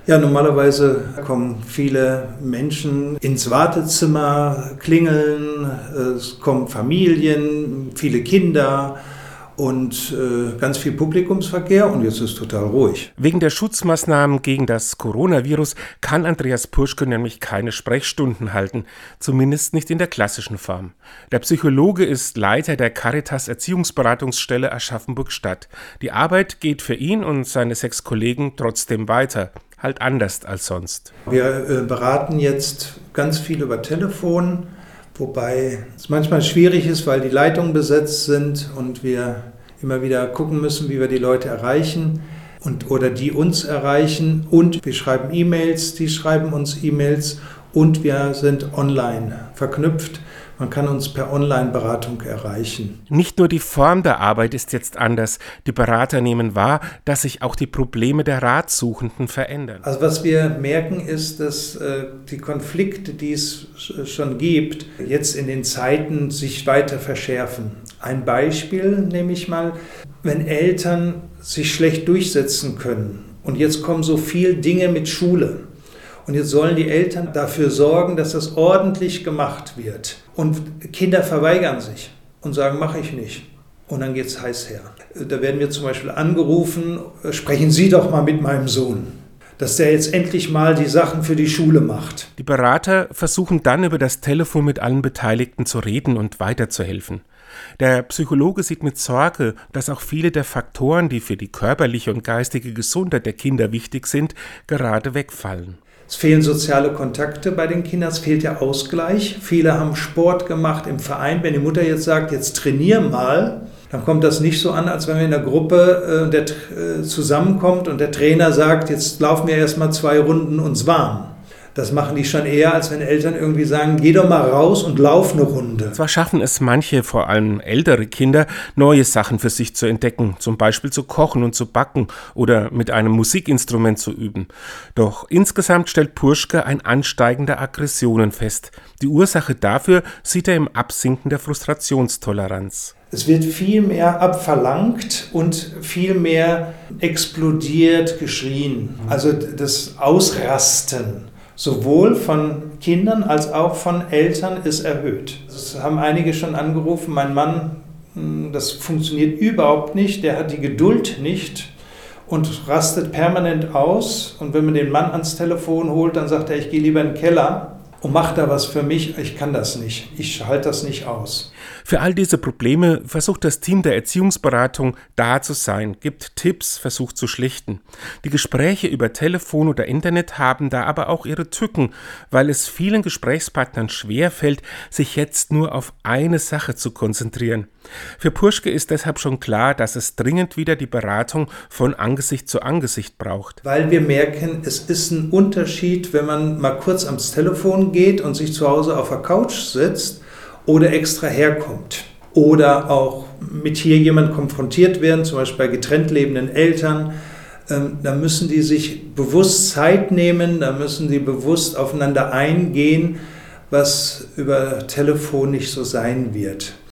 Ja, normalerweise kommen viele Menschen ins Wartezimmer, klingeln, es kommen Familien, viele Kinder und ganz viel Publikumsverkehr und jetzt ist total ruhig. Wegen der Schutzmaßnahmen gegen das Coronavirus kann Andreas Purschke nämlich keine Sprechstunden halten, zumindest nicht in der klassischen Form. Der Psychologe ist Leiter der Caritas Erziehungsberatungsstelle Aschaffenburg-Stadt. Die Arbeit geht für ihn und seine 6 Kollegen trotzdem weiter. Halt anders als sonst. Wir beraten jetzt ganz viel über Telefon, wobei es manchmal schwierig ist, weil die Leitungen besetzt sind und wir immer wieder gucken müssen, wie wir die Leute erreichen oder die uns erreichen. Und wir schreiben E-Mails, die schreiben uns E-Mails und wir sind online verknüpft. Man kann uns per Online-Beratung erreichen. Nicht nur die Form der Arbeit ist jetzt anders. Die Berater nehmen wahr, dass sich auch die Probleme der Ratsuchenden verändern. Also was wir merken ist, dass die Konflikte, die es schon gibt, jetzt in den Zeiten sich weiter verschärfen. Ein Beispiel nehme ich mal, wenn Eltern sich schlecht durchsetzen können und jetzt kommen so viele Dinge mit Schule. Und jetzt sollen die Eltern dafür sorgen, dass das ordentlich gemacht wird. Und Kinder verweigern sich und sagen, mache ich nicht. Und dann geht es heiß her. Da werden wir zum Beispiel angerufen, sprechen Sie doch mal mit meinem Sohn, dass der jetzt endlich mal die Sachen für die Schule macht. Die Berater versuchen dann über das Telefon mit allen Beteiligten zu reden und weiterzuhelfen. Der Psychologe sieht mit Sorge, dass auch viele der Faktoren, die für die körperliche und geistige Gesundheit der Kinder wichtig sind, gerade wegfallen. Es fehlen soziale Kontakte bei den Kindern, es fehlt der Ausgleich. Viele haben Sport gemacht im Verein. Wenn die Mutter jetzt sagt, jetzt trainier mal, dann kommt das nicht so an, als wenn wir in der Gruppe zusammenkommt und der Trainer sagt, jetzt laufen wir erst mal 2 Runden uns warm. Das machen die schon eher, als wenn Eltern irgendwie sagen, geh doch mal raus und lauf eine Runde. Zwar schaffen es manche, vor allem ältere Kinder, neue Sachen für sich zu entdecken, zum Beispiel zu kochen und zu backen oder mit einem Musikinstrument zu üben. Doch insgesamt stellt Purschke ein Ansteigen der Aggressionen fest. Die Ursache dafür sieht er im Absinken der Frustrationstoleranz. Es wird viel mehr abverlangt und viel mehr explodiert, geschrien. Also das Ausrasten. Sowohl von Kindern als auch von Eltern ist erhöht. Es haben einige schon angerufen, mein Mann, das funktioniert überhaupt nicht, der hat die Geduld nicht und rastet permanent aus. Und wenn man den Mann ans Telefon holt, dann sagt er, ich gehe lieber in den Keller und mache da was für mich, ich kann das nicht, ich halte das nicht aus. Für all diese Probleme versucht das Team der Erziehungsberatung da zu sein, gibt Tipps, versucht zu schlichten. Die Gespräche über Telefon oder Internet haben da aber auch ihre Tücken, weil es vielen Gesprächspartnern schwerfällt, sich jetzt nur auf eine Sache zu konzentrieren. Für Purschke ist deshalb schon klar, dass es dringend wieder die Beratung von Angesicht zu Angesicht braucht. Weil wir merken, es ist ein Unterschied, wenn man mal kurz ans Telefon geht und sich zu Hause auf der Couch sitzt, oder extra herkommt. Oder auch mit hier jemand konfrontiert werden, zum Beispiel bei getrennt lebenden Eltern. Da müssen die sich bewusst Zeit nehmen, da müssen die bewusst aufeinander eingehen, was über Telefon nicht so sein wird.